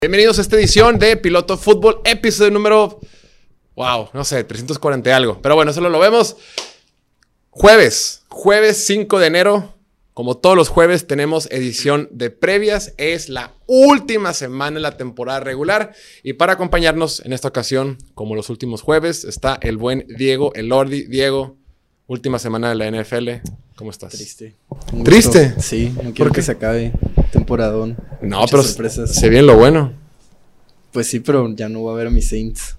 Bienvenidos a esta edición de Piloto Fútbol, episodio número, no sé, 340 y algo. Pero bueno, solo lo vemos. Jueves 5 de enero. Como todos los jueves tenemos edición de previas. Es la última semana de la temporada regular. Y para acompañarnos en esta ocasión, como los últimos jueves, está el buen Diego, el Lordi. Diego, última semana de la NFL. ¿Cómo estás? Triste. ¿Triste? Sí, no quiero que se acabe temporadón. No, muchas pero sorpresas. se viene lo bueno. Pues sí, pero ya no va a ver a mis Saints.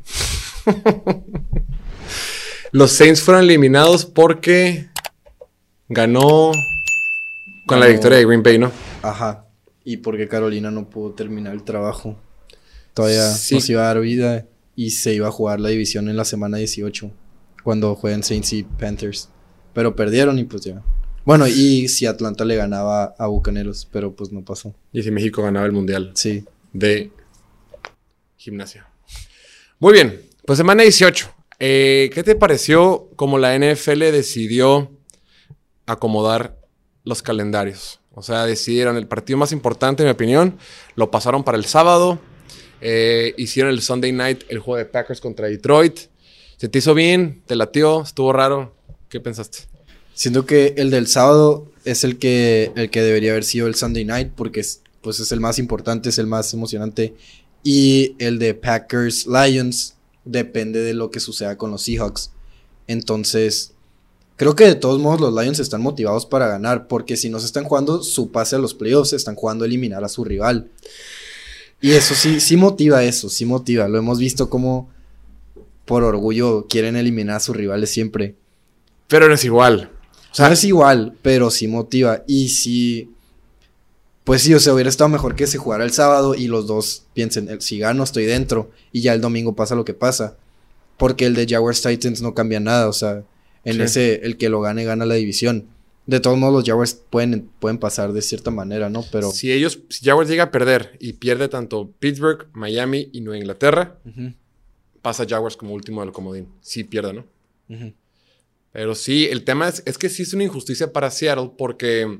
Los Saints fueron eliminados porque ganó la victoria de Green Bay, ¿no? Ajá. Y porque Carolina no pudo terminar el trabajo. Todavía Sí. nos iba a dar vida y se iba a jugar la división en la semana 18. Cuando juegan Saints y Panthers. Pero perdieron y pues ya. Bueno, y si Atlanta le ganaba a Bucaneros, pero pues no pasó. Y si México ganaba el Mundial Sí. de gimnasia. Muy bien, pues semana 18. ¿Qué te pareció como la NFL decidió acomodar los calendarios? O sea, decidieron el partido más importante, en mi opinión, lo pasaron para el sábado. Hicieron el Sunday Night, el juego de Packers contra Detroit. ¿Se te hizo bien? ¿Te latió? ¿Estuvo raro? ¿Qué pensaste? Siento que el del sábado es el que debería haber sido el Sunday Night porque es el más importante, es el más emocionante. Y el de Packers Lions depende de lo que suceda con los Seahawks. Entonces, creo que de todos modos los Lions están motivados para ganar porque si no se están jugando su pase a los playoffs, están jugando a eliminar a su rival. Y eso sí motiva eso, sí motiva. Lo hemos visto como por orgullo quieren eliminar a sus rivales siempre. Pero no es igual. O sea, no es igual, pero sí motiva. Y sí, pues sí, o sea, hubiera estado mejor que se jugara el sábado y los dos piensen, si gano estoy dentro y ya el domingo pasa lo que pasa. Porque el de Jaguars Titans no cambia nada, o sea, en ese, el que lo gane gana la división. De todos modos, los Jaguars pueden pasar de cierta manera, ¿no? Pero Si Jaguars llega a perder y pierde tanto Pittsburgh, Miami y Nueva Inglaterra, pasa Jaguars como último del comodín. Sí pierde, ¿no? Pero sí, el tema es que sí es una injusticia para Seattle porque,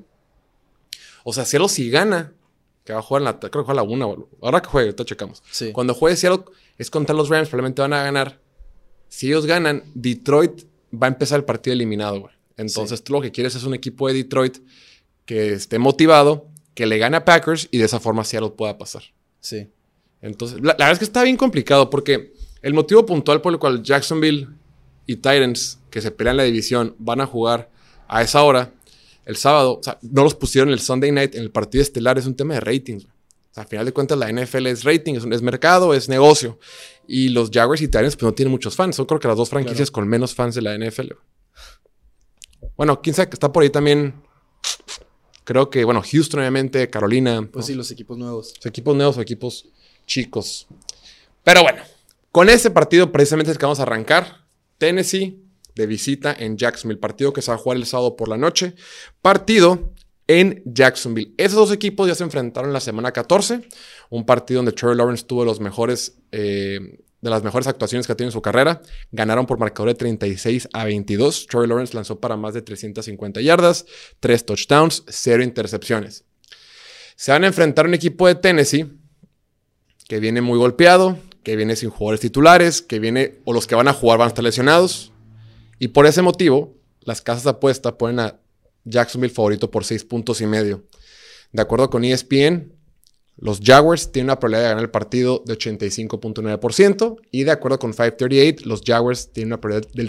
o sea, Seattle si gana, que va a jugar creo que juega la 1, ahora que juegue, ahorita checamos. sí. Cuando juegue Seattle es contra los Rams, probablemente van a ganar. Si ellos ganan, Detroit va a empezar el partido eliminado, güey. Entonces tú lo que quieres es un equipo de Detroit que esté motivado, que le gane a Packers y de esa forma Seattle pueda pasar. Sí. Entonces, la verdad es que está bien complicado porque el motivo puntual por el cual Jacksonville y Titans, que se pelean la división, van a jugar a esa hora, el sábado, o sea, no los pusieron el Sunday Night en el partido estelar, es un tema de ratings. O sea, al final de cuentas, la NFL es rating, es mercado, es negocio. Y los Jaguars y Titans pues no tienen muchos fans. Son creo que las dos franquicias con menos fans de la NFL. Bueno, quién sabe que está por ahí también. Creo que, Houston, obviamente, Carolina. Pues sí, los equipos nuevos. Los equipos nuevos o equipos chicos. Pero bueno, con ese partido precisamente es que vamos a arrancar. Tennessee de visita en Jacksonville. Partido que se va a jugar el sábado por la noche. Partido en Jacksonville. Esos dos equipos ya se enfrentaron la semana 14. Un partido donde Trevor Lawrence tuvo de las mejores actuaciones que ha tenido en su carrera. Ganaron por marcador de 36-22. Trevor Lawrence lanzó para más de 350 yardas, 3 touchdowns, 0 intercepciones. Se van a enfrentar a un equipo de Tennessee que viene muy golpeado, que viene sin jugadores titulares, o los que van a jugar van a estar lesionados. Y por ese motivo, las casas de apuesta ponen a Jacksonville favorito por 6.5 puntos. De acuerdo con ESPN, los Jaguars tienen una probabilidad de ganar el partido de 85.9%. Y de acuerdo con 538, los Jaguars tienen una probabilidad del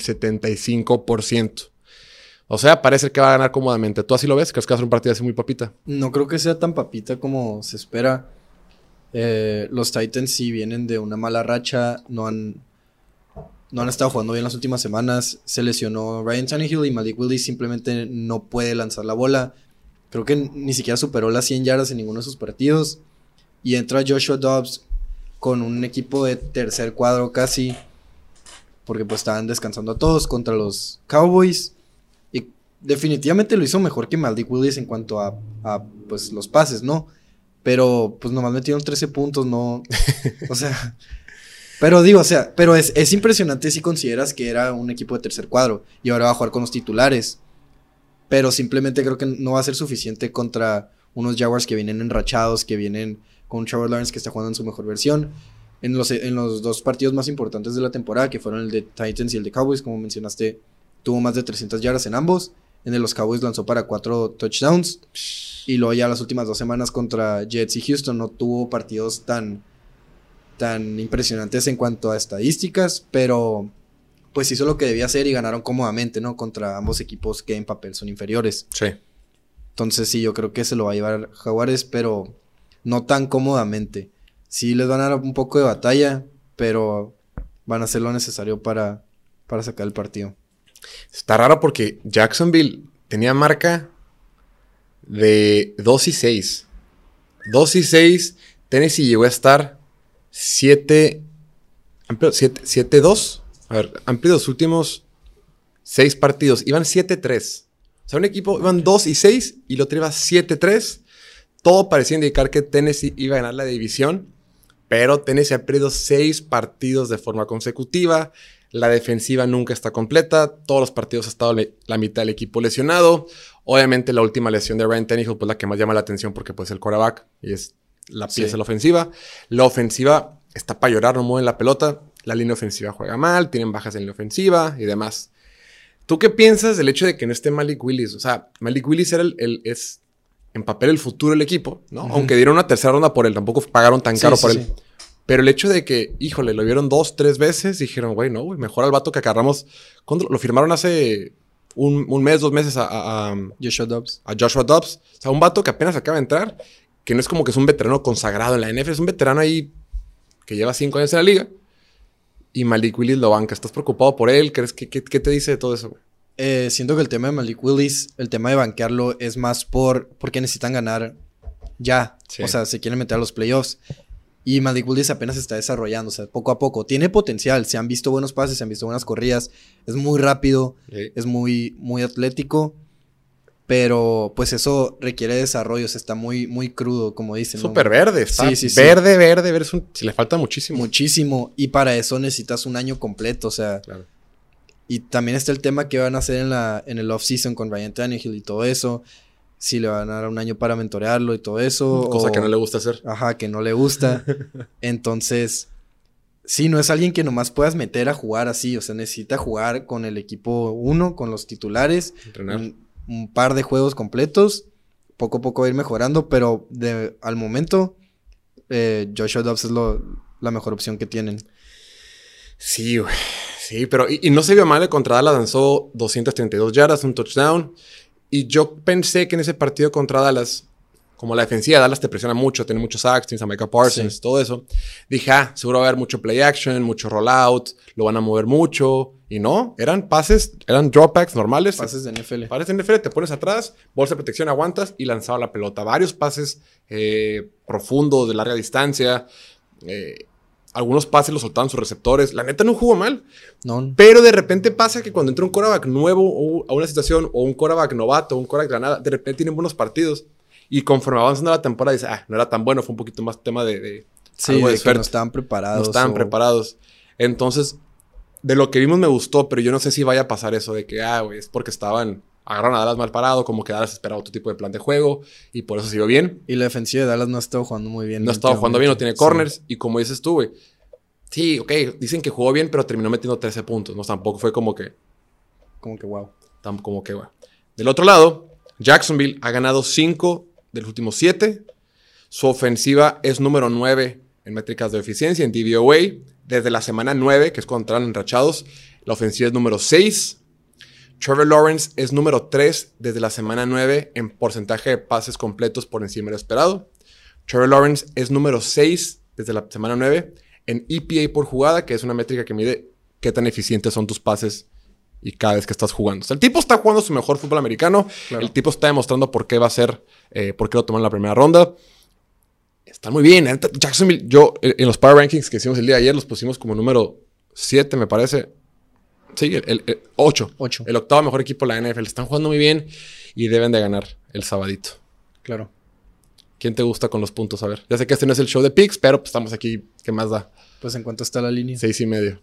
75%. O sea, parece que va a ganar cómodamente. ¿Tú así lo ves? ¿Crees que va a ser un partido así muy papita? No creo que sea tan papita como se espera. Los Titans sí vienen de una mala racha, no han estado jugando bien las últimas semanas. Se lesionó Ryan Tannehill y Malik Willis simplemente no puede lanzar la bola. Creo que ni siquiera superó las 100 yardas en ninguno de sus partidos. Y entra Joshua Dobbs con un equipo de tercer cuadro casi, porque pues estaban descansando a todos contra los Cowboys. Y definitivamente lo hizo mejor que Malik Willis en cuanto a pues los pases, ¿no? Pero pues nomás metieron 13 puntos, no. O sea, pero digo, o sea, pero es impresionante si consideras que era un equipo de tercer cuadro y ahora va a jugar con los titulares. Pero simplemente creo que no va a ser suficiente contra unos Jaguars que vienen enrachados, que vienen con un Trevor Lawrence que está jugando en su mejor versión. En los dos partidos más importantes de la temporada, que fueron el de Titans y el de Cowboys, como mencionaste, tuvo más de 300 yardas en ambos. En el de los Cowboys lanzó para 4 touchdowns. Y luego ya las últimas 2 semanas contra Jets y Houston no tuvo partidos tan impresionantes en cuanto a estadísticas, pero pues hizo lo que debía hacer y ganaron cómodamente, ¿no? Contra ambos equipos que en papel son inferiores. Sí. Entonces sí, yo creo que se lo va a llevar Jaguares, pero no tan cómodamente. Sí les van a dar un poco de batalla, pero van a hacer lo necesario para sacar el partido. Está raro porque Jacksonville tenía marca de 2-6. 2-6. Tennessee llegó a estar 7-2. A ver, han perdido los últimos 6 partidos. Iban 7-3. O sea, un equipo iban 2-6 y el otro iba 7-3. Todo parecía indicar que Tennessee iba a ganar la división. Pero Tennessee ha perdido 6 partidos de forma consecutiva. La defensiva nunca está completa. Todos los partidos ha estado la mitad del equipo lesionado. Obviamente la última lesión de Ryan Tannehill pues la que más llama la atención porque pues el quarterback y es la pieza de la ofensiva. La ofensiva está para llorar, no mueven la pelota. La línea ofensiva juega mal, tienen bajas en la ofensiva y demás. ¿Tú qué piensas del hecho de que no esté Malik Willis? O sea, Malik Willis era es en papel el futuro del equipo, ¿no? Uh-huh. Aunque dieron una tercera ronda por él, tampoco pagaron tan caro por él. Pero el hecho de que, híjole, lo vieron 2, 3 veces, dijeron, güey, no, güey, mejor al vato que agarramos. ¿Cuándo lo firmaron? Hace un mes, 2 meses a Joshua Dobbs. A Joshua Dobbs. O sea, un vato que apenas acaba de entrar, que no es como que es un veterano consagrado en la NFL, es un veterano ahí que lleva 5 años en la liga. Y Malik Willis lo banca. ¿Estás preocupado por él? ¿Crees qué te dice de todo eso, güey? Siento que el tema de Malik Willis, el tema de banquearlo es más porque necesitan ganar ya. Sí. O sea, se quieren meter a los playoffs. Y Malik Willis apenas se está desarrollando, o sea, poco a poco. Tiene potencial, se han visto buenos pases, se han visto buenas corridas. Es muy rápido, sí. Es muy, muy atlético. Pero pues eso requiere desarrollo, o sea, está muy, muy crudo, como dicen. Súper verde, está verde, si le falta muchísimo. Muchísimo, y para eso necesitas un año completo, o sea. Claro. Y también está el tema que van a hacer en el off-season con Ryan Tannehill y todo eso. Si le van a dar un año para mentorearlo y todo eso. Cosa que no le gusta hacer. Ajá, que no le gusta. Entonces, sí, no es alguien que nomás puedas meter a jugar así. O sea, necesita jugar con el equipo 1, con los titulares. Entrenar. Un par de juegos completos. Poco a poco va a ir mejorando. Pero al momento, Joshua Dobbs es la mejor opción que tienen. Sí, güey. Sí, pero... Y no se vio mal. Contra Dallas lanzó 232 yardas, un touchdown. Y yo pensé que en ese partido contra Dallas, como la defensiva de Dallas te presiona mucho, tiene muchos sacks, tienes a Micah Parsons, sí. Todo eso. Dije, seguro va a haber mucho play action, mucho rollout, lo van a mover mucho. Y no, eran dropbacks normales. Pases de NFL. Pases de NFL, te pones atrás, bolsa de protección, aguantas y lanzaba la pelota. Varios pases profundos, de larga distancia. Algunos pases los soltaban sus receptores. La neta no jugó mal. No. Pero de repente pasa que cuando entra un quarterback nuevo a una situación, o un quarterback novato, o un quarterback de la nada, de repente tienen buenos partidos. Y conforme avanzando la temporada, dice, no era tan bueno, fue un poquito más tema de sí, de que no estaban preparados. No estaban preparados. Entonces, de lo que vimos me gustó, pero yo no sé si vaya a pasar eso de que, güey, es porque agarraron a Dallas mal parado, como que Dallas esperaba otro tipo de plan de juego, y por eso siguió bien. Y la defensiva de Dallas no ha estado jugando muy bien. No ha estado jugando bien, no tiene corners, sí. Y como dices tú, güey, sí, ok, dicen que jugó bien, pero terminó metiendo 13 puntos, ¿no? Tampoco fue como que wow. Del otro lado, Jacksonville ha ganado 5 de los últimos 7. Su ofensiva es número 9 en métricas de eficiencia, en DVOA. Desde la semana 9, que es cuando entraron enrachados, la ofensiva es número 6. Trevor Lawrence es número 3 desde la semana 9 en porcentaje de pases completos por encima de lo esperado. Trevor Lawrence es número 6 desde la semana 9 en EPA por jugada, que es una métrica que mide qué tan eficientes son tus pases y cada vez que estás jugando. O sea, el tipo está jugando su mejor fútbol americano. Claro. El tipo está demostrando por qué va a ser, por qué lo tomó en la primera ronda. Está muy bien. Jacksonville, en los Power Rankings que hicimos el día de ayer, los pusimos como número 7, me parece. Sí, el 8. El octavo mejor equipo de la NFL. Están jugando muy bien y deben de ganar el sabadito. Claro. ¿Quién te gusta con los puntos? A ver. Ya sé que este no es el show de picks, pero pues estamos aquí. ¿Qué más da? Pues, ¿en cuánto está la línea? 6.5.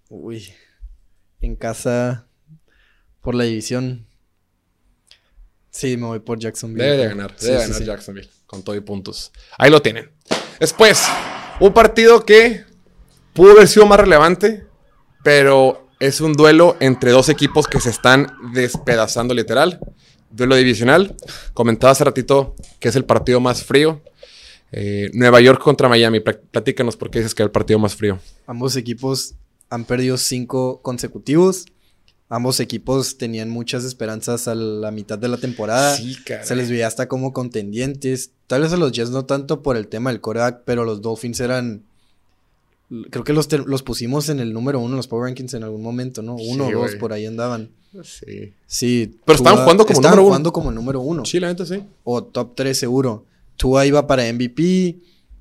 Uy. En casa, por la división. Sí, me voy por Jacksonville. Debe de ganar Sí. Jacksonville, con todo y puntos. Ahí lo tienen. Después, un partido que pudo haber sido más relevante, pero es un duelo entre dos equipos que se están despedazando literal. Duelo divisional. Comentaba hace ratito que es el partido más frío. Nueva York contra Miami. Platícanos por qué dices que es el partido más frío. Ambos equipos han perdido 5 consecutivos. Ambos equipos tenían muchas esperanzas a la mitad de la temporada. Sí, caray. Se les veía hasta como contendientes. Tal vez a los Jets no tanto por el tema del quarterback, pero los Dolphins eran... Creo que los pusimos en el número 1 en los Power Rankings en algún momento, ¿no? 1 o 2, güey. por ahí andaban. Sí. Sí. Pero estaban jugando como número 1. jugando como el número 1. Sí, la neta sí. O top 3 seguro. Tua iba para MVP.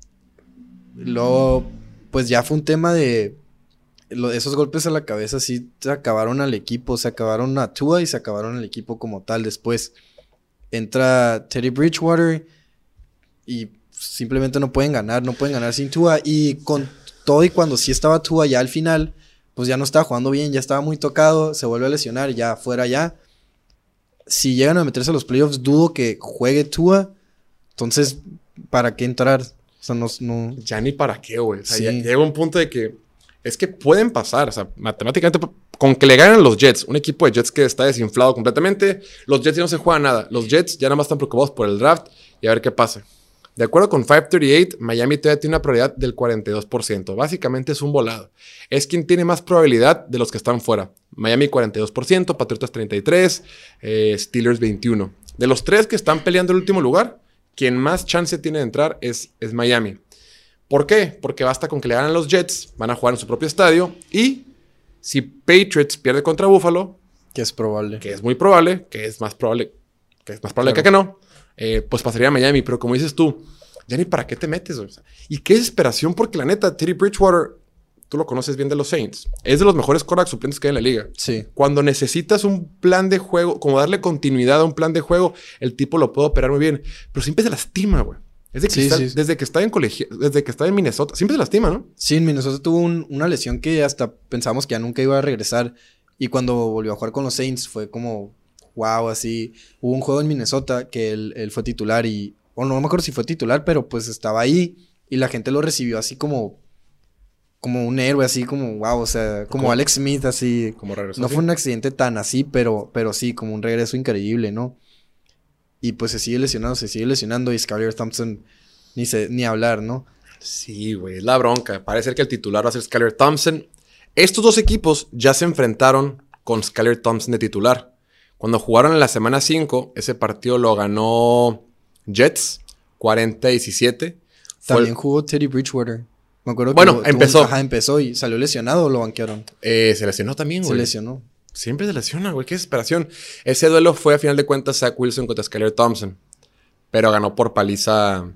Luego, pues ya fue un tema de... esos golpes a la cabeza sí se acabaron al equipo. Se acabaron a Tua y se acabaron al equipo como tal. Después entra Teddy Bridgewater y simplemente no pueden ganar. No pueden ganar sin Tua. Y con todo y cuando sí estaba Tua ya al final, pues ya no estaba jugando bien. Ya estaba muy tocado. Se vuelve a lesionar ya fuera ya. Si llegan a meterse a los playoffs, dudo que juegue Tua. Entonces, ¿para qué entrar? O sea, no... Ya ni para qué, güey. O sea, Sí. ya llega un punto de que es que pueden pasar. O sea, matemáticamente, con que le ganen los Jets, un equipo de Jets que está desinflado completamente, los Jets ya no se juegan nada. Los Jets ya nada más están preocupados por el draft y a ver qué pasa. De acuerdo con 538, Miami todavía tiene una probabilidad del 42%. Básicamente es un volado. Es quien tiene más probabilidad de los que están fuera. Miami 42%, Patriotas 33%, Steelers 21%. De los 3 que están peleando el último lugar, quien más chance tiene de entrar es Miami. ¿Por qué? Porque basta con que le ganen los Jets, van a jugar en su propio estadio y si Patriots pierde contra Buffalo, Que es probable. que es muy probable, que es más probable Claro. que no, pues pasaría a Miami. Pero como dices tú, ya ni para qué te metes. O sea, y qué desesperación, porque la neta, Teddy Bridgewater, tú lo conoces bien de los Saints, es de los mejores quarterbacks suplentes que hay en la liga. Sí. Cuando necesitas un plan de juego, como darle continuidad a un plan de juego, el tipo lo puede operar muy bien, pero siempre se lastima, güey. Sí. Desde que está en colegio, desde que está en Minnesota, siempre se lastima, ¿no? Sí, en Minnesota tuvo una lesión que hasta pensamos que ya nunca iba a regresar. Y cuando volvió a jugar con los Saints fue como, wow, así. Hubo un juego en Minnesota que él fue titular o no me acuerdo si fue titular, pero pues estaba ahí y la gente lo recibió así como un héroe, así como, wow, o sea, como Alex Smith, así. Como regresó. No así. fue un accidente tan así, pero sí, como un regreso increíble, ¿no? Y pues se sigue lesionando y Skylar Thompson ni hablar, ¿no? Sí, güey, es la bronca. Parece que el titular va a ser Skylar Thompson. Estos dos equipos ya se enfrentaron con Skylar Thompson de titular. Cuando jugaron en la semana 5, ese partido lo ganó Jets, 40-17. También jugó Teddy Bridgewater. Me acuerdo que Bueno, empezó. empezó y salió lesionado o lo banquearon. Se lesionó también, güey. Se lesionó. Siempre se lesiona, güey. Qué desesperación. Ese duelo fue, a final de cuentas, Zach Wilson contra Skylar Thompson. Pero ganó por paliza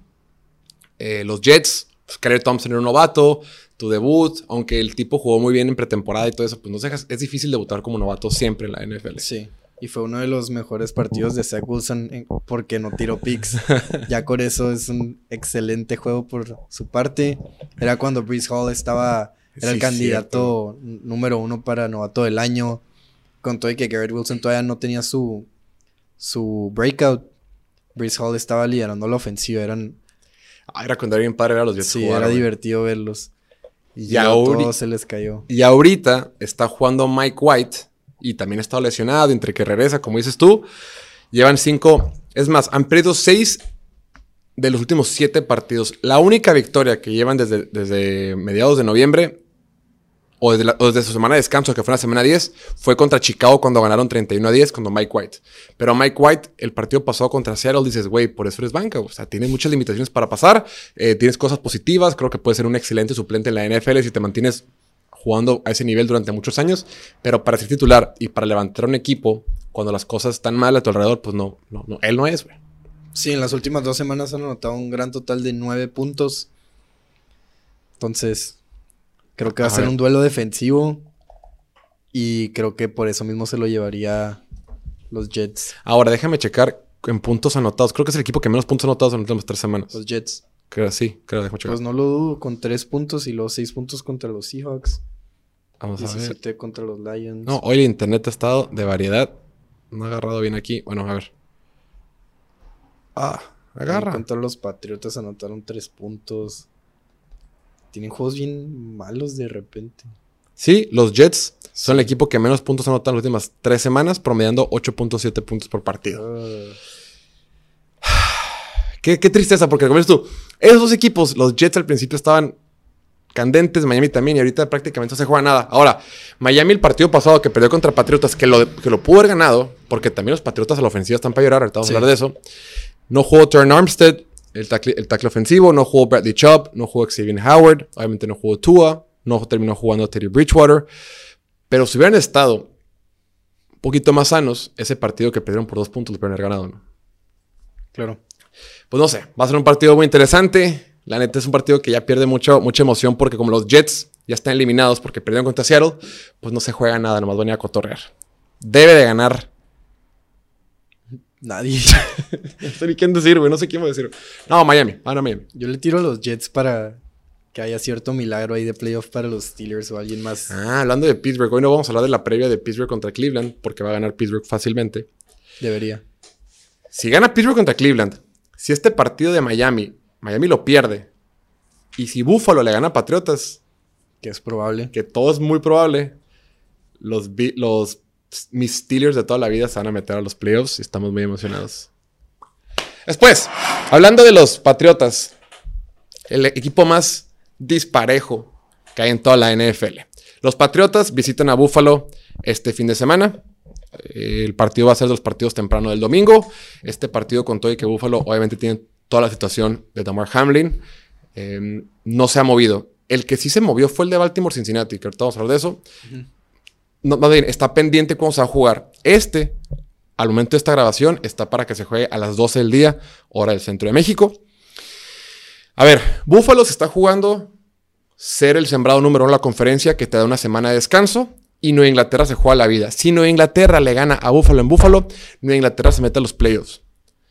los Jets. Skylar Thompson era un novato. Tu debut. Aunque el tipo jugó muy bien en pretemporada y todo eso, pues no dejas. Es difícil debutar como novato siempre en la NFL. Sí. Y fue uno de los mejores partidos de Zach Wilson porque no tiró picks. Ya con eso es un excelente juego por su parte. Era cuando Breece Hall era el Sí, candidato número 1 para novato del año. Con todo y que Garrett Wilson todavía no tenía su breakout. Breece Hall estaba liderando la ofensiva. Era cuando era bien padre ver a los Jets Sí, jugar, era güey. divertido verlos. Y Ya todo se les cayó. Y ahorita está jugando Mike White. Y también ha estado lesionado. Entre que regresa, como dices tú. Llevan 5. Es más, han perdido 6 de los últimos 7 partidos. La única victoria que llevan desde mediados de noviembre, o desde su semana de descanso, que fue la semana 10, fue contra Chicago cuando ganaron 31-10 contra Mike White. Pero Mike White, el partido pasado contra Seattle, dices, güey, por eso eres banca. O sea, tienes muchas limitaciones para pasar. Tienes cosas positivas. Creo que puedes ser un excelente suplente en la NFL si te mantienes jugando a ese nivel durante muchos años. Pero para ser titular y para levantar un equipo cuando las cosas están mal a tu alrededor, pues no. Él no es, güey. Sí, en las últimas 2 semanas han anotado un gran total de 9 puntos. Entonces, creo que va a ser un duelo defensivo. Y creo que por eso mismo se lo llevaría los Jets. Ahora, déjame checar en puntos anotados. Creo que es el equipo que menos puntos anotados en las últimas 3 semanas. Los Jets. Creo, déjame checar. Pues no lo dudo, con 3 puntos y luego 6 puntos contra los Seahawks. Vamos a ver. 17 contra los Lions. No, hoy el internet ha estado de variedad. No ha agarrado bien aquí. Bueno, a ver. Agarra. Contra los Patriotas anotaron 3 puntos. Tienen juegos bien malos de repente. Sí, los Jets son el equipo que menos puntos anotan las últimas 3 semanas, promediando 8.7 puntos por partido. Qué tristeza, porque como dices tú, esos dos equipos, los Jets al principio estaban candentes, Miami también, y ahorita prácticamente no se juega nada. Ahora, Miami el partido pasado que perdió contra Patriotas, que lo pudo haber ganado, porque también los Patriotas a la ofensiva están para llorar, ahorita vamos a hablar de eso. No jugó Terron Armstead, el tackle ofensivo, no jugó Bradley Chubb, no jugó Xavier Howard, obviamente no jugó Tua, no terminó jugando Teddy Bridgewater, pero si hubieran estado un poquito más sanos, ese partido que perdieron por 2 puntos lo hubieran ganado, ¿no? Claro. Pues no sé, va a ser un partido muy interesante. La neta es un partido que ya pierde mucha emoción porque como los Jets ya están eliminados porque perdieron contra Seattle, pues no se juega nada, nomás van a cotorrear. Debe de ganar. Nadie. No sé ni quién decir, güey. No sé quién va a decir. No, Miami. Miami. Yo le tiro a los Jets para que haya cierto milagro ahí de playoff para los Steelers o alguien más. Hablando de Pittsburgh. Hoy no vamos a hablar de la previa de Pittsburgh contra Cleveland porque va a ganar Pittsburgh fácilmente. Debería. Si gana Pittsburgh contra Cleveland, si este partido de Miami lo pierde, y si Buffalo le gana a Patriotas, que es probable, que todo es muy probable, mis Steelers de toda la vida se van a meter a los playoffs y estamos muy emocionados. Después, hablando de los Patriotas, el equipo más disparejo que hay en toda la NFL. Los Patriotas visitan a Buffalo este fin de semana. El partido va a ser de los partidos temprano del domingo. Este partido con todo y que Buffalo obviamente tiene toda la situación de Damar Hamlin. No se ha movido. El que sí se movió fue el de Baltimore-Cincinnati, que ahorita vamos a hablar de eso. No, más bien, está pendiente cuándo se va a jugar. Al momento de esta grabación, está para que se juegue a las 12 del día, hora del centro de México. A ver, Buffalo se está jugando ser el sembrado número 1 de la conferencia, que te da una semana de descanso. Y Nueva Inglaterra se juega la vida. Si Nueva Inglaterra le gana a Buffalo en Buffalo, Nueva Inglaterra se mete a los playoffs.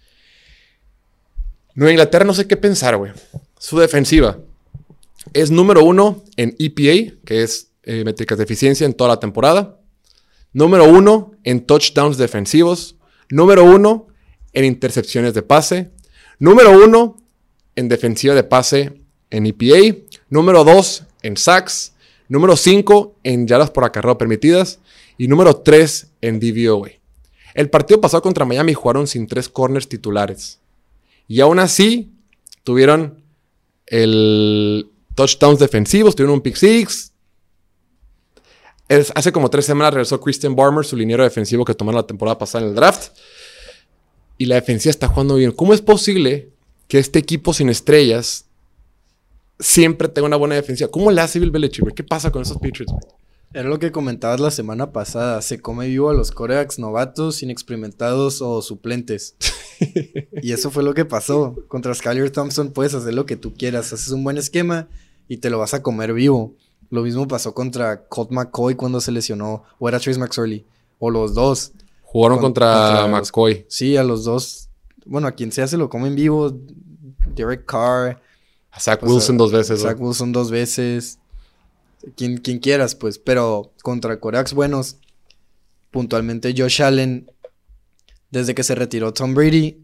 Nueva Inglaterra no sé qué pensar, güey. Su defensiva es número 1 en EPA, que es métricas de eficiencia en toda la temporada. Número 1 en touchdowns defensivos. Número 1 en intercepciones de pase. Número 1 en defensiva de pase en EPA. Número 2 en sacks. Número 5 en yardas por acarreo permitidas. Y número 3 en DVOA. El partido pasado contra Miami jugaron sin 3 corners titulares. Y aún así tuvieron el touchdowns defensivos, tuvieron un pick six. Hace como 3 semanas regresó Christian Barmer, su liniero defensivo que tomaron la temporada pasada en el draft. Y la defensiva está jugando bien. ¿Cómo es posible que este equipo sin estrellas siempre tenga una buena defensiva? ¿Cómo le hace Bill Belichick, güey? ¿Qué pasa con esos Patriots, güey? Era lo que comentabas la semana pasada. Se come vivo a los quarterbacks novatos, inexperimentados o suplentes. Y eso fue lo que pasó. Contra Skylar Thompson puedes hacer lo que tú quieras. Haces un buen esquema y te lo vas a comer vivo. Lo mismo pasó contra Colt McCoy cuando se lesionó. O era Trace McSorley. O los dos. Jugaron contra McCoy. Sí, a los dos. Bueno, a quien sea se lo comen vivo. Derek Carr. A Zach Wilson 2 veces. Zach Wilson 2 veces. Quien quieras, pues. Pero contra quarterbacks buenos. Puntualmente Josh Allen. Desde que se retiró Tom Brady,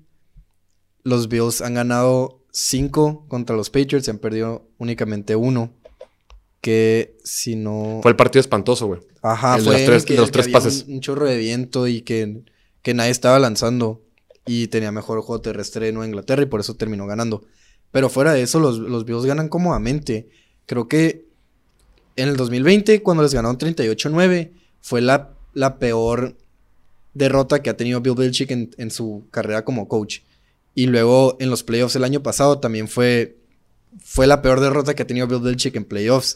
los Bills han ganado 5 contra los Patriots y han perdido únicamente 1. Que si no... Fue el partido espantoso, güey. Ajá, el fue de los tres pases. Un chorro de viento y que nadie estaba lanzando. Y tenía mejor juego terrestre de Nueva Inglaterra y por eso terminó ganando. Pero fuera de eso, los Bills ganan cómodamente. Creo que en el 2020, cuando les ganaron 38-9, fue la peor derrota que ha tenido Bill Belichick en su carrera como coach. Y luego en los playoffs el año pasado también fue la peor derrota que ha tenido Bill Belichick en playoffs.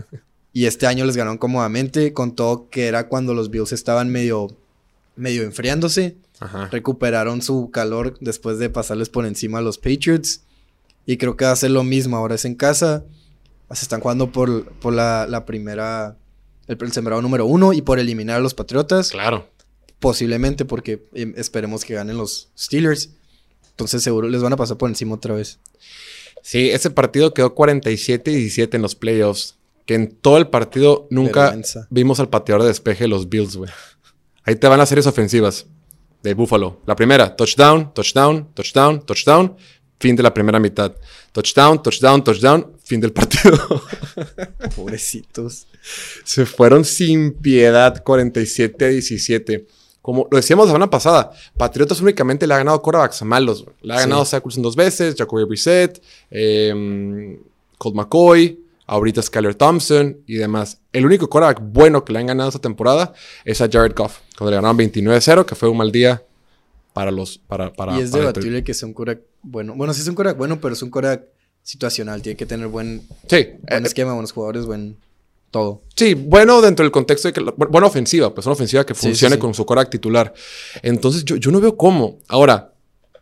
Y este año les ganaron cómodamente, con todo que era cuando los Bills estaban medio enfriándose. Ajá. Recuperaron su calor después de pasarles por encima a los Patriots. Y creo que va a ser lo mismo. Ahora es en casa. Se están jugando por la primera... El sembrado número 1 y por eliminar a los Patriotas. Claro. Posiblemente porque esperemos que ganen los Steelers. Entonces seguro les van a pasar por encima otra vez. Sí, ese partido quedó 47-17 en los playoffs. Que en todo el partido nunca vimos al pateador de despeje de los Bills, güey. Ahí te van las series ofensivas. de Buffalo. La primera, touchdown, touchdown, touchdown, touchdown, fin de la primera mitad. Touchdown, touchdown, touchdown, fin del partido. Pobrecitos. Se fueron sin piedad 47-17. Como lo decíamos la semana pasada, Patriotas únicamente le ha ganado quarterbacks malos. Le ha ganado Zach Wilson 2 veces, Jacoby Brissett, Colt McCoy, ahorita Skyler Thompson y demás. El único quarterback bueno que le han ganado esta temporada es a Jared Goff, cuando le ganaron 29-0, que fue un mal día para los... y es debatible que sea un quarterback bueno. Bueno, sí es un quarterback bueno, pero es un quarterback situacional. Tiene que tener buen esquema, buenos jugadores, buen... todo. Sí, bueno dentro del contexto de que... Buena ofensiva, pues una ofensiva que funcione con su quarterback titular. Entonces yo no veo cómo. Ahora,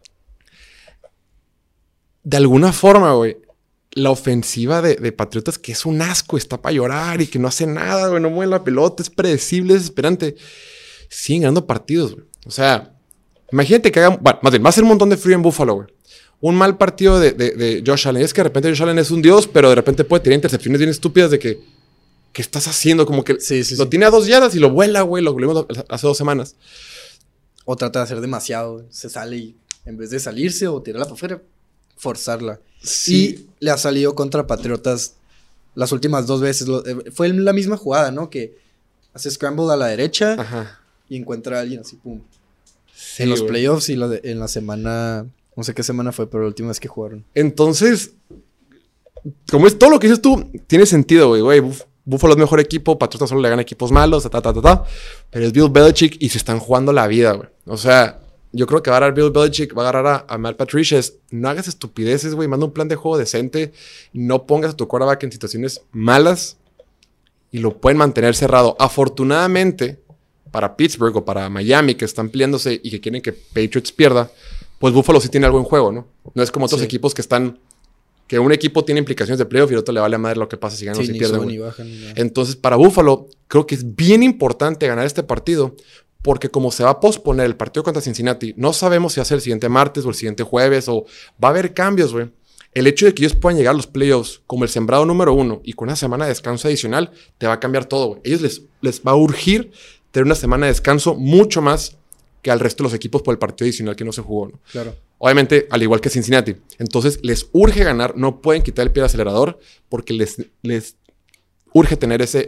de alguna forma, güey, la ofensiva de Patriotas, que es un asco, está para llorar y que no hace nada, güey, no mueve la pelota, es predecible, es desesperante. Siguen ganando partidos, güey. O sea, imagínate que hagan... Bueno, más bien, va a ser un montón de frío en Buffalo, güey. Un mal partido de Josh Allen. Es que de repente Josh Allen es un dios, pero de repente puede tener intercepciones bien estúpidas de que... ¿Qué estás haciendo? Como que lo tiene a 2 yardas y lo vuela, güey. Lo vimos hace 2 semanas. O trata de hacer demasiado. Se sale y en vez de salirse o tirarla para afuera, forzarla. Sí. Y le ha salido contra Patriotas las últimas 2 veces. Fue la misma jugada, ¿no? Que hace scramble a la derecha y encuentra a alguien así, pum. Sí, en los playoffs y en la semana... No sé qué semana fue, pero la última vez que jugaron. Entonces, como es todo lo que dices tú, tiene sentido, güey. Buffalo es mejor equipo, Patriotas solo le gana equipos malos, pero es Bill Belichick y se están jugando la vida, güey. O sea, yo creo que va a agarrar Bill Belichick, va a agarrar a Matt Patricia. No hagas estupideces, güey. Manda un plan de juego decente. No pongas a tu quarterback en situaciones malas y lo pueden mantener cerrado. Afortunadamente, para Pittsburgh o para Miami, que están peleándose y que quieren que Patriots pierda, pues Buffalo sí tiene algo en juego, ¿no? No es como otros equipos que están... Que un equipo tiene implicaciones de playoff y el otro le vale a madre lo que pasa si ganan o si pierden. Entonces, para Buffalo, creo que es bien importante ganar este partido porque como se va a posponer el partido contra Cincinnati, no sabemos si va a ser el siguiente martes o el siguiente jueves o va a haber cambios, güey. El hecho de que ellos puedan llegar a los playoffs como el sembrado número 1 y con una semana de descanso adicional, te va a cambiar todo, güey. Ellos les va a urgir tener una semana de descanso mucho más que al resto de los equipos por el partido adicional que no se jugó, ¿no? Claro. Obviamente, al igual que Cincinnati. Entonces, les urge ganar. No pueden quitar el pie del acelerador porque les urge tener ese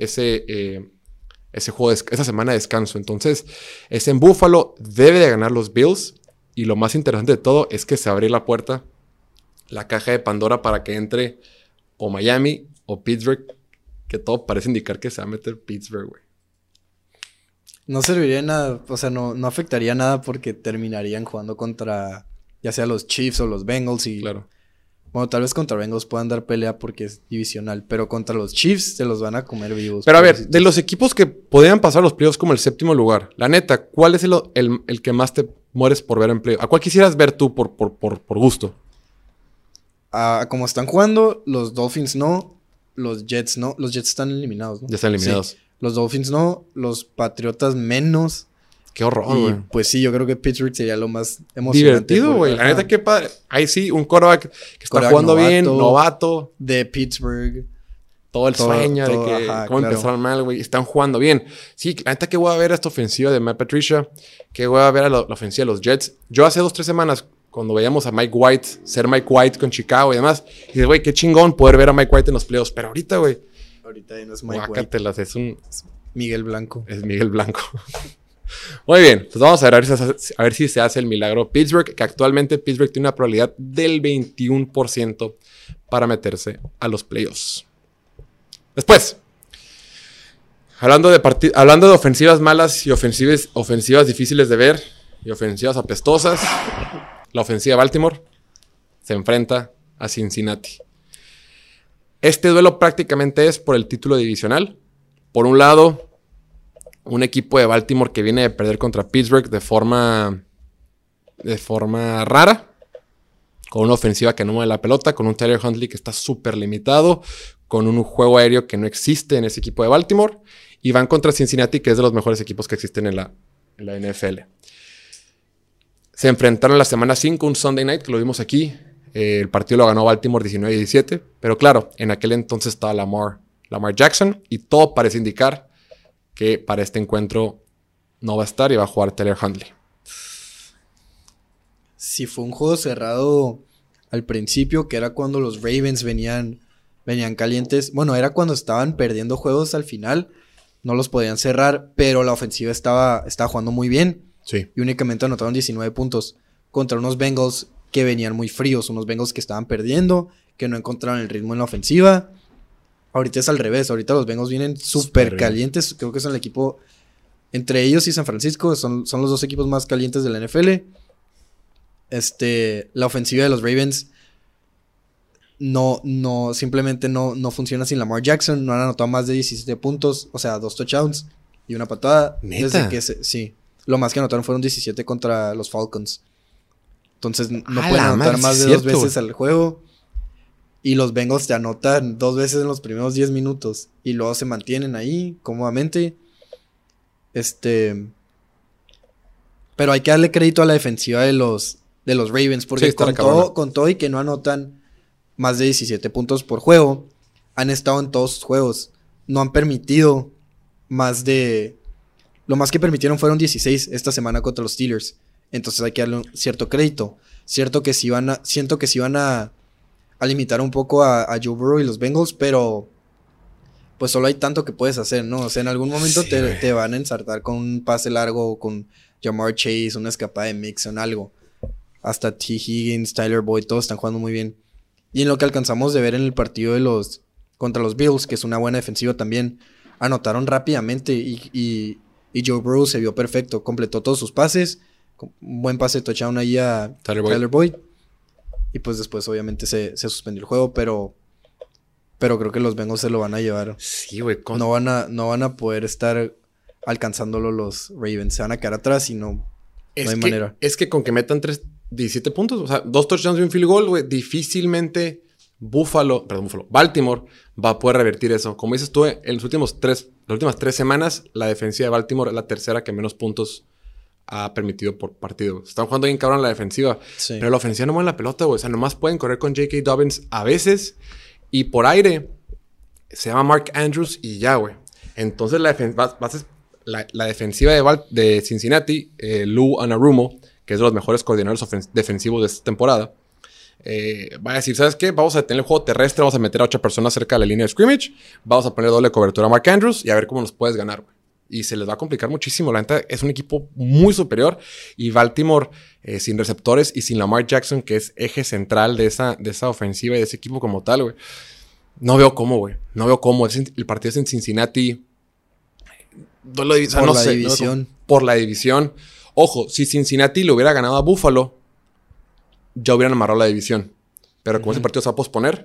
juego, esa semana de descanso. Entonces, es en Buffalo. Debe de ganar los Bills. Y lo más interesante de todo es que se abre la puerta, la caja de Pandora para que entre o Miami o Pittsburgh. Que todo parece indicar que se va a meter Pittsburgh, güey. No serviría de nada. O sea, no afectaría nada porque terminarían jugando contra... Ya sea los Chiefs o los Bengals y... Claro. Bueno, tal vez contra Bengals puedan dar pelea porque es divisional. Pero contra los Chiefs se los van a comer vivos. Pero a ver, de los equipos que podrían pasar los playoffs como el 7º lugar. La neta, ¿cuál es el que más te mueres por ver en playoffs? ¿A cuál quisieras ver tú por gusto? Como están jugando, los Dolphins no. Los Jets no. Los Jets están eliminados, ¿no? Ya están eliminados. Sí. Los Dolphins no. Los Patriotas menos. Qué horror, güey. Pues sí, yo creo que Pittsburgh sería lo más emocionante. Divertido, güey. La neta, qué padre. Ahí sí, un quarterback que está jugando bien, novato. De Pittsburgh. Todo el sueño de que cómo empezaron mal, güey. Están jugando bien. Sí, la neta, que voy a ver a esta ofensiva de Matt Patricia. Que voy a ver a la ofensiva de los Jets. Yo hace 2-3 semanas, cuando veíamos a Mike White, ser Mike White con Chicago y demás, y dices, güey, qué chingón poder ver a Mike White en los playoffs. Pero ahorita, güey. Ahorita ya no es Mike Guácatelas, White. Es Miguel Blanco. Es Miguel Blanco. Muy bien, pues vamos a ver si se hace el milagro. Pittsburgh, que actualmente Pittsburgh tiene una probabilidad del 21% para meterse a los playoffs. Después, hablando de ofensivas malas y ofensivas difíciles de ver y ofensivas apestosas, la ofensiva de Baltimore se enfrenta a Cincinnati. Este duelo prácticamente es por el título divisional. Por un lado, un equipo de Baltimore que viene de perder contra Pittsburgh de forma rara, con una ofensiva que no mueve la pelota, con un Tyler Huntley que está súper limitado, con un juego aéreo que no existe en ese equipo de Baltimore, y van contra Cincinnati, que es de los mejores equipos que existen en la NFL. Se enfrentaron la semana 5, un Sunday Night, que lo vimos aquí. El partido lo ganó Baltimore 19-17, pero claro, en aquel entonces estaba Lamar Jackson, y todo parece indicar que para este encuentro no va a estar y va a jugar Tyler Huntley. si fue un juego cerrado al principio, que era cuando los Ravens venían calientes. Bueno, era cuando estaban perdiendo juegos al final. No los podían cerrar, pero la ofensiva estaba jugando muy bien. Sí. Y únicamente anotaron 19 puntos contra unos Bengals que venían muy fríos. Unos Bengals que estaban perdiendo, que no encontraron el ritmo en la ofensiva. Ahorita es al revés. Ahorita los Bengals vienen súper calientes. Creo que son el equipo, entre ellos y San Francisco, son los dos equipos más calientes de la NFL. La ofensiva de los Ravens simplemente no funciona sin Lamar Jackson. No han anotado más de 17 puntos, o sea, 2 touchdowns y una patada. ¿Neta? Sí, lo más que anotaron fueron 17 contra los Falcons. Entonces no pueden anotar más de 2 veces al juego. Y los Bengals te anotan 2 veces en los primeros 10 minutos y luego se mantienen ahí cómodamente. Pero hay que darle crédito a la defensiva de los Ravens, porque sí, con todo y que no anotan más de 17 puntos por juego, han estado en todos sus juegos. No han permitido más de... Lo más que permitieron fueron 16 esta semana contra los Steelers. Entonces hay que darle un cierto crédito. Siento que sí van a limitar un poco a Joe Burrow y los Bengals, pero pues solo hay tanto que puedes hacer, ¿no? O sea, en algún momento te van a ensartar con un pase largo, con Jamar Chase, una escapada de Mixon, algo. Hasta T. Higgins, Tyler Boyd, todos están jugando muy bien. Y en lo que alcanzamos de ver en el partido contra los Bills, que es una buena defensiva también, anotaron rápidamente y Joe Burrow se vio perfecto. Completó todos sus pases. Un buen pase de touchdown ahí a Tyler Boyd. Y pues después obviamente se suspendió el juego, pero creo que los Bengals se lo van a llevar. Sí, güey. No van a poder estar alcanzándolo los Ravens. Se van a quedar atrás y no hay manera. Es que con que metan 17 puntos, o sea, 2 touchdowns y un field goal, güey, difícilmente Baltimore va a poder revertir eso. Como dices tú, en las últimas 3 semanas, la defensiva de Baltimore es la tercera que menos puntos ha permitido por partido. Están jugando bien cabrón la defensiva. Sí. Pero la ofensiva no mueve la pelota, güey. O sea, nomás pueden correr con J.K. Dobbins a veces. Y por aire se llama Mark Andrews y ya, güey. Entonces la defensiva de Cincinnati, Lou Anarumo, que es de los mejores coordinadores defensivos de esta temporada, va a decir, ¿sabes qué? Vamos a detener el juego terrestre, vamos a meter a 8 personas cerca de la línea de scrimmage, vamos a poner doble cobertura a Mark Andrews y a ver cómo nos puedes ganar, güey. Y se les va a complicar muchísimo. La neta es un equipo muy superior. Y Baltimore, sin receptores y sin Lamar Jackson, que es eje central de esa ofensiva y de ese equipo como tal, güey. No veo cómo, güey. No veo cómo. El partido es en Cincinnati. Por la división. Ojo, si Cincinnati le hubiera ganado a Buffalo, ya hubieran amarrado la división. Pero como ese partido se va a posponer...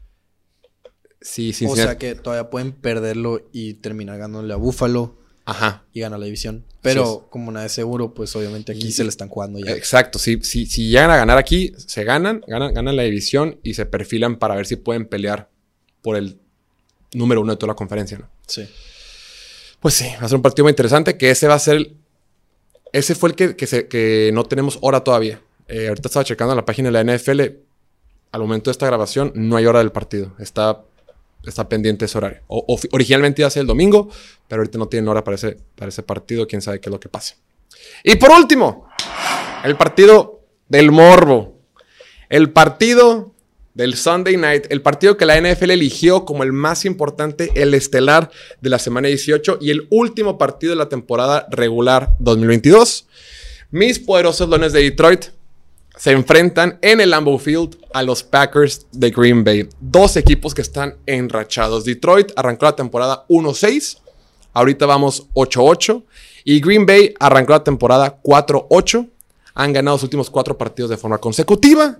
Sí, Cincinnati... O sea que todavía pueden perderlo y terminar ganándole a Buffalo. Ajá. Y ganar la división. Pero como nada es seguro, pues obviamente aquí se le están jugando ya. Exacto. Si llegan a ganar aquí, se ganan la división y se perfilan para ver si pueden pelear por el número 1 de toda la conferencia, ¿no? Sí. Pues sí, va a ser un partido muy interesante. Que ese va a ser... Ese fue el que no tenemos hora todavía. Ahorita estaba checando en la página de la NFL. Al momento de esta grabación no hay hora del partido. Está pendiente ese horario. Originalmente iba a ser el domingo, pero ahorita no tienen hora para ese partido. Quién sabe qué es lo que pase. Y por último, el partido del morbo. El partido del Sunday Night. El partido que la NFL eligió como el más importante, el estelar de la semana 18 y el último partido de la temporada regular 2022. Mis poderosos Leones de Detroit se enfrentan en el Lambeau Field a los Packers de Green Bay. 2 equipos que están enrachados. Detroit arrancó la temporada 1-6. Ahorita vamos 8-8. Y Green Bay arrancó la temporada 4-8. Han ganado los últimos 4 partidos de forma consecutiva.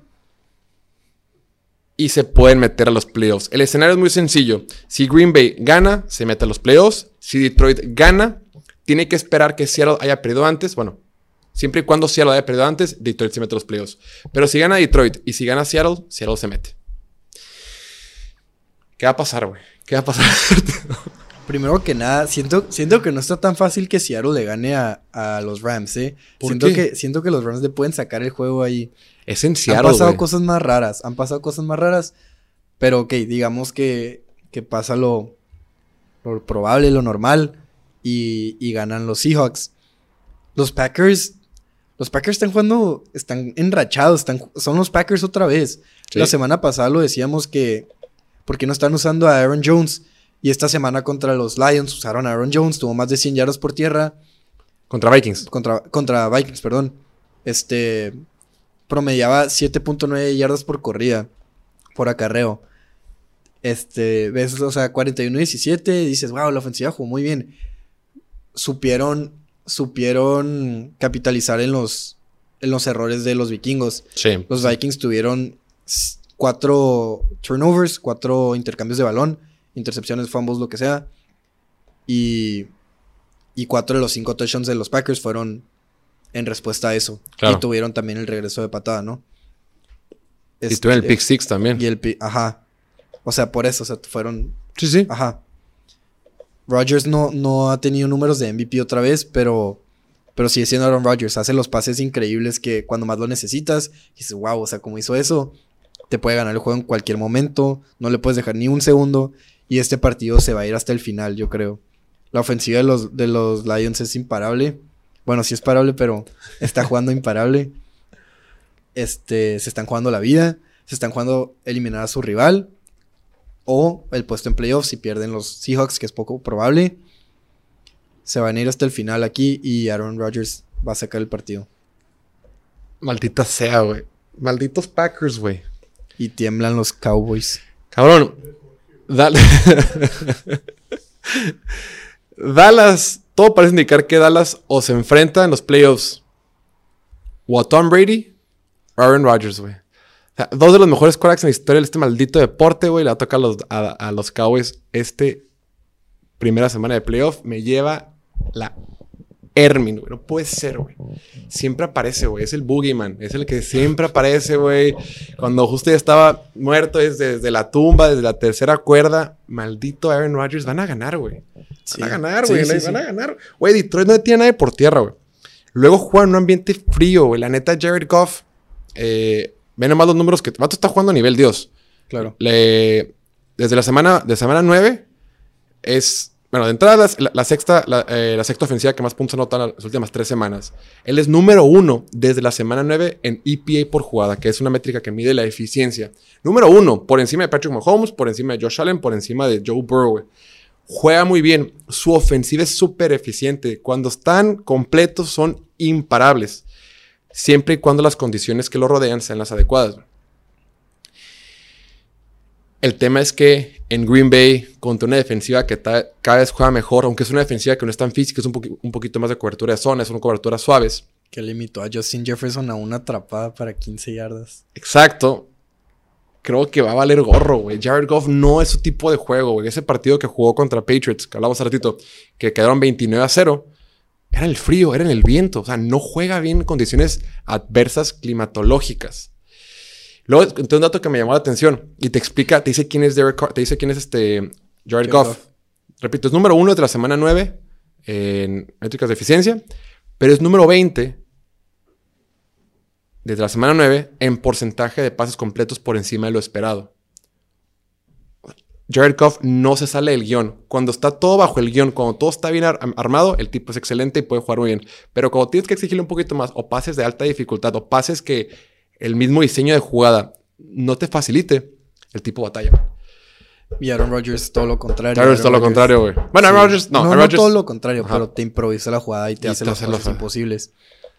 Y se pueden meter a los playoffs. El escenario es muy sencillo. Si Green Bay gana, se mete a los playoffs. Si Detroit gana, tiene que esperar que Seattle haya perdido antes. Bueno, siempre y cuando Seattle haya perdido antes, Detroit se mete a los playoffs. Pero si gana Detroit y si gana Seattle, Seattle se mete. ¿Qué va a pasar, güey? ¿Qué va a pasar? Primero que nada, siento que no está tan fácil que Seattle le gane a los Rams, ¿eh? Siento que los Rams le pueden sacar el juego ahí. Es en Seattle, Han pasado cosas más raras. Pero ok, digamos que pasa lo probable, lo normal. Y ganan los Seahawks. Los Packers Los Packers están enrachados, son los Packers otra vez. Sí. La semana pasada lo decíamos que... ¿Por qué no están usando a Aaron Jones? Y esta semana contra los Lions usaron a Aaron Jones, tuvo más de 100 yardas por tierra. Contra Vikings. Contra Vikings, perdón. Promediaba 7.9 yardas por corrida, por acarreo. Ves, o sea, 41-17, dices, wow, la ofensiva jugó muy bien. Supieron capitalizar en los errores de los vikingos. Sí. Los Vikings tuvieron 4 turnovers, 4 intercambios de balón, intercepciones, fumbles, lo que sea. Y 4 de los 5 touchdowns de los Packers fueron en respuesta a eso. Claro. Y tuvieron también el regreso de patada, ¿no? Y tuvieron el pick six también. Ajá. O sea, por eso, o sea, fueron... Sí. Ajá. Rodgers no ha tenido números de MVP otra vez, pero sigue siendo Aaron Rodgers. Hace los pases increíbles que cuando más lo necesitas, dices, wow, o sea, como hizo eso, te puede ganar el juego en cualquier momento, no le puedes dejar ni un segundo, y este partido se va a ir hasta el final, yo creo. La ofensiva de los Lions es imparable. Bueno, sí es parable, pero está jugando imparable. Se están jugando la vida, se están jugando eliminar a su rival, o el puesto en playoffs si pierden los Seahawks, que es poco probable. Se van a ir hasta el final aquí y Aaron Rodgers va a sacar el partido. Maldita sea, güey. Malditos Packers, güey. Y tiemblan los Cowboys. Cabrón. Dallas, todo parece indicar que Dallas o se enfrenta en los playoffs o a Tom Brady o Aaron Rodgers, güey. O sea, 2 de los mejores quarterbacks en la historia de este maldito deporte, güey. Le va a tocar a los Cowboys primera semana de playoff. Me lleva la Hermin, güey. No puede ser, güey. Siempre aparece, güey. Es el boogeyman. Es el que siempre aparece, güey. Cuando justo ya estaba muerto desde la tumba, desde la tercera cuerda. Maldito Aaron Rodgers. Van a ganar, güey. Sí. Van a ganar, güey. Sí, Van a ganar. Güey, Detroit no tiene nadie por tierra, güey. Luego juegan en un ambiente frío, güey. La neta, Jared Goff... Ven nomás los números que... Vato está jugando a nivel Dios. Claro. Desde la semana 9 es... Bueno, de entrada la sexta ofensiva que más puntos anota en las últimas 3 semanas. Él es número 1 desde la semana 9 en EPA por jugada, que es una métrica que mide la eficiencia. Número 1, por encima de Patrick Mahomes, por encima de Josh Allen, por encima de Joe Burrow, güey. Juega muy bien. Su ofensiva es súper eficiente. Cuando están completos son imparables. Siempre y cuando las condiciones que lo rodean sean las adecuadas. El tema es que en Green Bay, contra una defensiva que cada vez juega mejor, aunque es una defensiva que no es tan física, es un poquito más de cobertura de zona, son coberturas suaves. Que limitó a Justin Jefferson a una atrapada para 15 yardas. Exacto. Creo que va a valer gorro, güey. Jared Goff no es su tipo de juego, güey. Ese partido que jugó contra Patriots, que hablamos hace ratito, que quedaron 29-0, era el frío, era en el viento. O sea, no juega bien en condiciones adversas climatológicas. Luego, entonces, un dato que me llamó la atención y te dice quién es Jared Goff. Repito, es número 1 de la semana 9 en métricas de eficiencia, pero es número 20 desde la semana 9 en porcentaje de pases completos por encima de lo esperado. Jared Goff no se sale del guión. Cuando está todo bajo el guión, cuando todo está bien armado, el tipo es excelente y puede jugar muy bien. Pero cuando tienes que exigirle un poquito más, o pases de alta dificultad, o pases que el mismo diseño de jugada no te facilite, el tipo batalla. Y Aaron Rodgers todo lo contrario. Aaron Rodgers todo lo contrario, güey. Bueno, Aaron Rodgers... No Rodgers, todo lo contrario, ajá, pero te improvisa la jugada y te hace las cosas imposibles.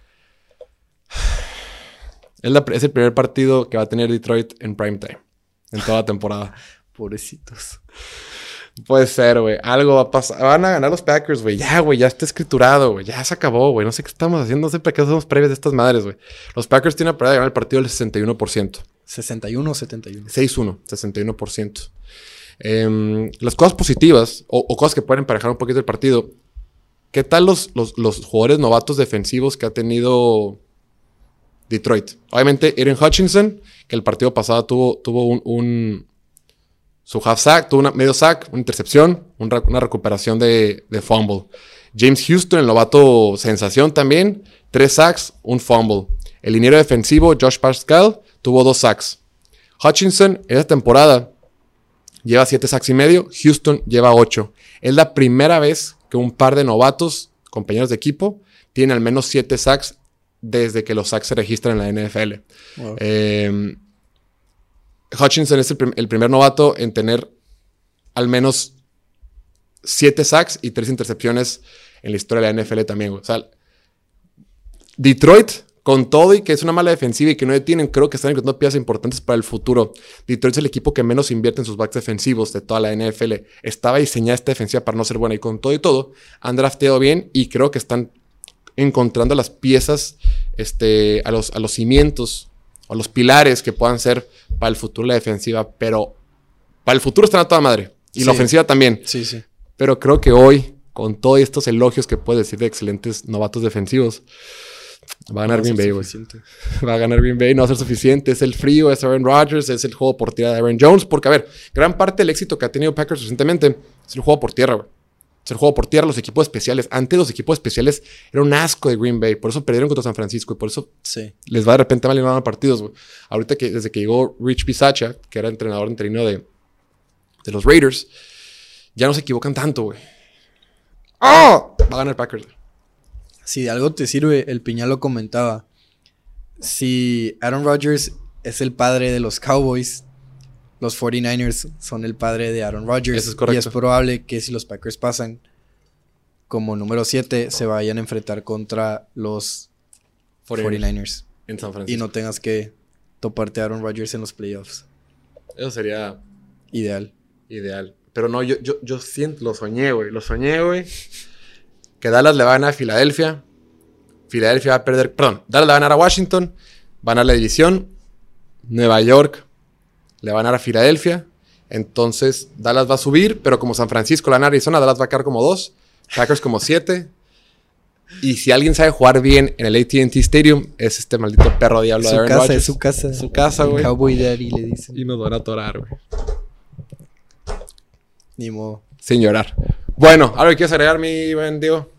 Es el primer partido que va a tener Detroit en primetime. En toda la temporada. Pobrecitos. Puede ser, güey. Algo va a pasar. Van a ganar los Packers, güey. Ya, güey. Ya está escriturado, güey. Ya se acabó, güey. No sé qué estamos haciendo. No sé para qué hacemos previas de estas madres, güey. Los Packers tienen la probabilidad de ganar el partido del 61%. 61 o 71. 6-1. 61%. Las cosas positivas o cosas que pueden emparejar un poquito el partido. ¿Qué tal los jugadores novatos defensivos que ha tenido Detroit? Obviamente, Aiden Hutchinson, que el partido pasado tuvo su half sack, tuvo medio sack, una intercepción, una recuperación de fumble. James Houston, el novato sensación también, 3 sacks, un fumble. El liniero defensivo, Josh Pascal, tuvo 2 sacks. Hutchinson, en esta temporada, lleva 7 sacks y medio. Houston lleva 8. Es la primera vez que un par de novatos, compañeros de equipo, tienen al menos 7 sacks desde que los sacks se registran en la NFL. Wow. Hutchinson es el primer novato en tener al menos 7 sacks y 3 intercepciones en la historia de la NFL también, güey. O sea, Detroit, con todo y que es una mala defensiva y que no detienen, creo que están encontrando piezas importantes para el futuro. Detroit es el equipo que menos invierte en sus backs defensivos de toda la NFL. Estaba diseñada esta defensiva para no ser buena y con todo, han drafteado bien y creo que están encontrando las piezas a los cimientos o a los pilares que puedan ser para el futuro de la defensiva. Pero para el futuro están a toda madre. Y la ofensiva también. Sí, sí. Pero creo que hoy, con todos estos elogios que puedes decir de excelentes novatos defensivos, va a ganar Green Bay, güey. Va a ganar Green Bay, no va a ser suficiente. Es el frío, es Aaron Rodgers, es el juego por tierra de Aaron Jones. Porque, a ver, gran parte del éxito que ha tenido Packers recientemente es el juego por tierra, güey. Es el juego por tierra, los equipos especiales. Antes los equipos especiales eran un asco de Green Bay. Por eso perdieron contra San Francisco y por eso les va de repente mal y no ganan partidos, güey. Ahorita desde que llegó Rich Bisaccia, que era entrenador interino de los Raiders, ya no se equivocan tanto, güey. ¡Oh! Va a ganar Packers, güey. Si de algo te sirve, el Piña lo comentaba. Si Aaron Rodgers es el padre de los Cowboys, los 49ers son el padre de Aaron Rodgers. Eso es correcto. Y es probable que si los Packers pasan como número 7, se vayan a enfrentar contra los 49ers. En San Francisco. Y no tengas que toparte a Aaron Rodgers en los playoffs. Eso sería ideal. Pero no, yo siento, lo soñé, güey. Que Dallas le va a ganar a Filadelfia. Filadelfia va a perder. Perdón, Dallas le va a ganar a Washington. Va a ganar la división. Nueva York le va a ganar a Filadelfia. Entonces Dallas va a subir. Pero como San Francisco le va a ganar a Arizona, Dallas va a quedar como 2. Packers como 7. Y si alguien sabe jugar bien en el AT&T Stadium, es este maldito perro diablo de Aaron Rodgers. Es su casa. Su casa, güey. Cowboy Daddy le dicen. Y nos van a atorar, güey. Ni modo. Sin llorar. Bueno, ¿algo que quieres agregar, mi buen Diego?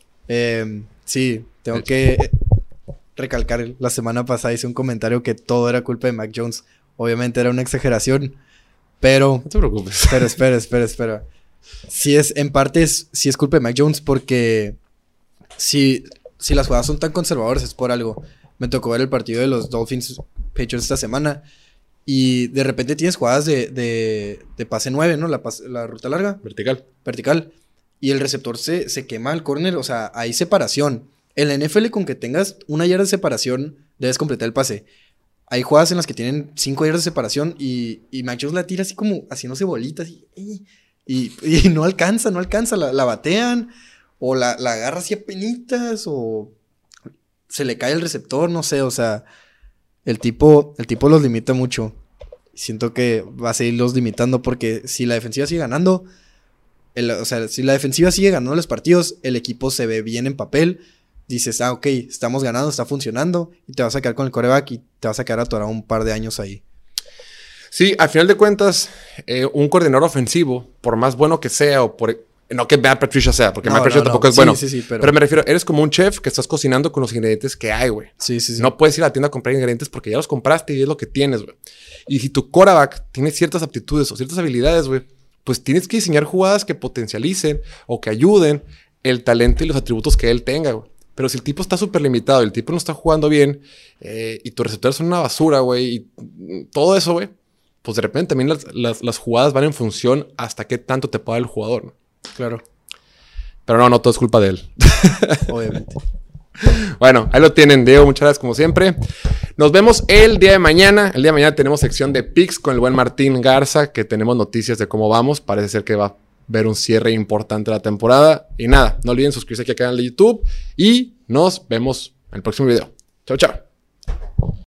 Sí, tengo que recalcar. La semana pasada hice un comentario que todo era culpa de Mac Jones. Obviamente era una exageración, pero... No te preocupes. Pero espera. En parte sí es culpa de Mac Jones porque si las jugadas son tan conservadoras es por algo. Me tocó ver el partido de los Dolphins Patriots esta semana y de repente tienes jugadas de pase 9, ¿no? La ruta larga. Vertical. Y el receptor se quema al córner, o sea, hay separación. En la NFL, con que tengas 1 yarda de separación, debes completar el pase. Hay jugadas en las que tienen 5 yardas de separación y Mac Jones la tira así como haciéndose bolitas y no alcanza, la batean o la agarra así a penitas o se le cae el receptor, no sé, o sea, el tipo los limita mucho. Siento que va a seguirlos limitando porque si la defensiva sigue ganando... si la defensiva sigue ganando los partidos, el equipo se ve bien en papel. Dices, ok, estamos ganando, está funcionando. Y te vas a quedar con el quarterback y te vas a quedar atorado un par de años ahí. Sí, al final de cuentas, un coordinador ofensivo, por más bueno que sea, no que Matt Patricia sea, porque Matt Patricia tampoco es bueno. Sí, pero me refiero, eres como un chef que estás cocinando con los ingredientes que hay, güey. Sí. No puedes ir a la tienda a comprar ingredientes porque ya los compraste y es lo que tienes, güey. Y si tu quarterback tiene ciertas aptitudes o ciertas habilidades, güey, pues tienes que diseñar jugadas que potencialicen o que ayuden el talento y los atributos que él tenga, güey. Pero si el tipo está súper limitado, el tipo no está jugando bien y tus receptores son una basura, güey, y todo eso, güey, pues de repente también las jugadas van en función hasta qué tanto te pueda el jugador, ¿no? Claro. Pero no todo es culpa de él. Obviamente. Bueno, ahí lo tienen, Diego. Muchas gracias como siempre. Nos vemos el día de mañana. El día de mañana tenemos sección de picks con el buen Martín Garza, que tenemos noticias de cómo vamos. Parece ser que va a haber un cierre importante de la temporada. Y nada, no olviden suscribirse aquí al canal de YouTube y nos vemos en el próximo video. Chao, chao.